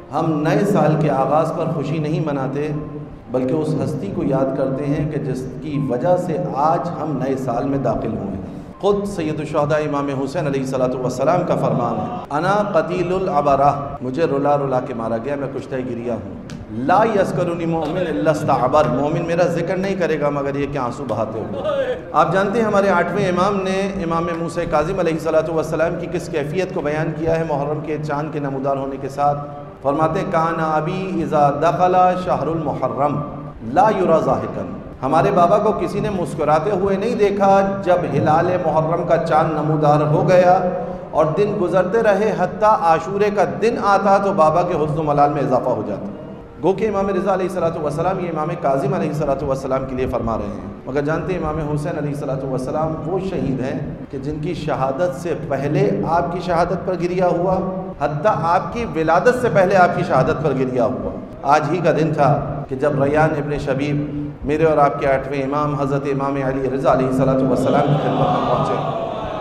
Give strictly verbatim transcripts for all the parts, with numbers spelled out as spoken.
ہم نئے سال کے آغاز پر خوشی نہیں مناتے بلکہ اس ہستی کو یاد کرتے ہیں کہ جس کی وجہ سے آج ہم نئے سال میں داخل ہوئے ہیں۔ خود سید الشہداء امام حسین علیہ الصلوۃ والسلام کا فرمان ہے، انا قتیل العبرہ، مجھے رلا رلا کے مارا گیا، میں کشتہ گریا ہوں۔ لا یذکرنی مومن الا استعبر، مومن میرا ذکر نہیں کرے گا مگر یہ کہ آنسو بہاتے ہوئے۔ آپ جانتے ہیں ہمارے آٹھویں امام نے امام موسیٰ کاظم علیہ الصلوۃ والسلام کی کس کیفیت کو بیان کیا ہے محرم کے چاند کے نمودار ہونے کے ساتھ؟ فرماتے کان ابی اذا دخل شہر المحرم لا یری ضاحکا، ہمارے بابا کو کسی نے مسکراتے ہوئے نہیں دیکھا جب ہلال محرم کا چاند نمودار ہو گیا اور دن گزرتے رہے حتیٰ عاشورے کا دن آتا تو بابا کے حسن و ملال میں اضافہ ہو جاتا۔ گو کہ امام رضا علیہ الصلوۃ والسلام یہ امام کاظم علیہ الصلوۃ والسلام کے لیے فرما رہے ہیں، مگر جانتے ہیں امام حسین علیہ الصلوۃ والسلام وہ شہید ہیں کہ جن کی شہادت سے پہلے آپ کی شہادت پر گریا ہوا، حتیٰ آپ کی ولادت سے پہلے آپ کی شہادت پر گریا ہوا۔ آج ہی کا دن تھا کہ جب ریان ابن شبیب میرے اور آپ کے آٹھویں امام حضرت امام علی رضا علیہ الصلوۃ والسلام کی خدمت میں پہنچے۔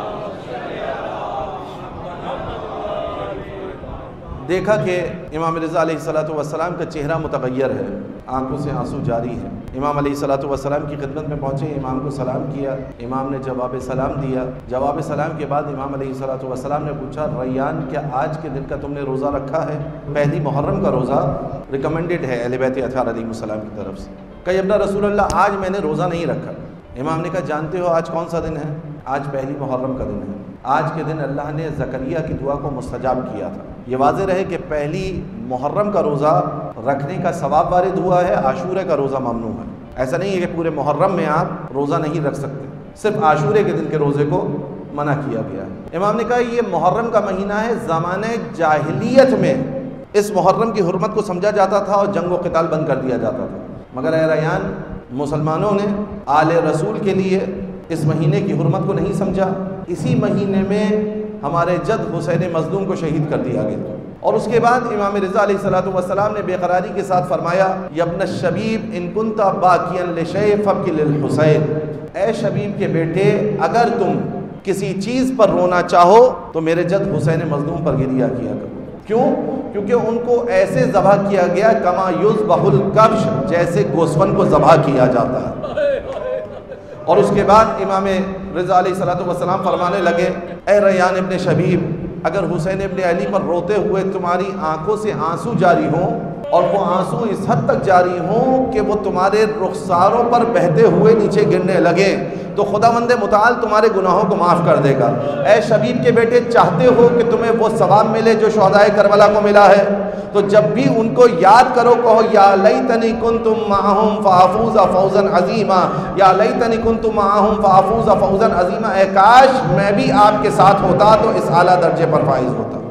دیکھا کہ امام رضا علیہ الصلوۃ والسلام کا چہرہ متغیر ہے، آنکھوں سے آنسو جاری ہے۔ امام علیہ الصلوۃ والسلام کی خدمت میں پہنچے، امام کو سلام کیا، امام نے جواب سلام دیا۔ جواب سلام کے بعد امام علیہ الصلوۃ والسلام نے پوچھا ریان کیا آج کے دن کا تم نے روزہ رکھا ہے؟ پہلی محرم کا روزہ ریکمنڈڈ ہے اہل بیت اطہار علیہ السلام کی طرف سے۔ کہ ابن رسول اللہ آج میں نے روزہ نہیں رکھا۔ امام نے کہا جانتے ہو آج کون سا دن ہے؟ آج پہلی محرم کا دن ہے۔ آج کے دن اللہ نے زکریا کی دعا کو مستجاب کیا تھا۔ یہ واضح رہے کہ پہلی محرم کا روزہ رکھنے کا ثواب وارد ہوا ہے، عاشورے کا روزہ ممنوع ہے۔ ایسا نہیں ہے کہ پورے محرم میں آپ روزہ نہیں رکھ سکتے، صرف عاشورے کے دن کے روزے کو منع کیا گیا ہے۔ امام نے کہا یہ محرم کا مہینہ ہے، زمانے جاہلیت میں اس محرم کی حرمت کو سمجھا جاتا تھا اور جنگ و قتال بند کر دیا جاتا تھا، مگر اے ریان مسلمانوں نے آل رسول کے لیے اس مہینے کی حرمت کو نہیں سمجھا۔ اسی مہینے میں ہمارے جد حسین مظلوم کو شہید کر دیا گیا، اور اس کے بعد امام رضا علیہ الصلوۃ والسلام نے بے قراری کے ساتھ فرمایا یا ابن الشبیب ان کنت باکیا لشیء فابکی للحسین، اے شبیب کے بیٹے اگر تم کسی چیز پر رونا چاہو تو میرے جد حسین مظلوم پر گریا کیا کرو۔ کیوں؟ کیونکہ ان کو ایسے ذبح کیا گیا کما یذبح الکبش، جیسے گوسفند کو ذبح کیا جاتا ہے۔ اور اس کے بعد امام رضا علیہ الصلوۃ والسلام فرمانے لگے اے ریان ابن شبیب اگر حسین ابن علی پر روتے ہوئے تمہاری آنکھوں سے آنسو جاری ہوں اور وہ آنسو اس حد تک جاری ہوں کہ وہ تمہارے رخساروں پر بہتے ہوئے نیچے گرنے لگیں تو خداوند متعال تمہارے گناہوں کو معاف کر دے گا۔ اے شبیب کے بیٹے چاہتے ہو کہ تمہیں وہ ثواب ملے جو شہداء کربلا کو ملا ہے تو جب بھی ان کو یاد کرو کہو یا لیتنی کنت معہم فافوز فوزا عظیما، یا لیتنی کنت معہم فافوز فوزا عظیما، اے کاش میں بھی آپ کے ساتھ ہوتا تو اس اعلیٰ درجے پر فائز ہوتا۔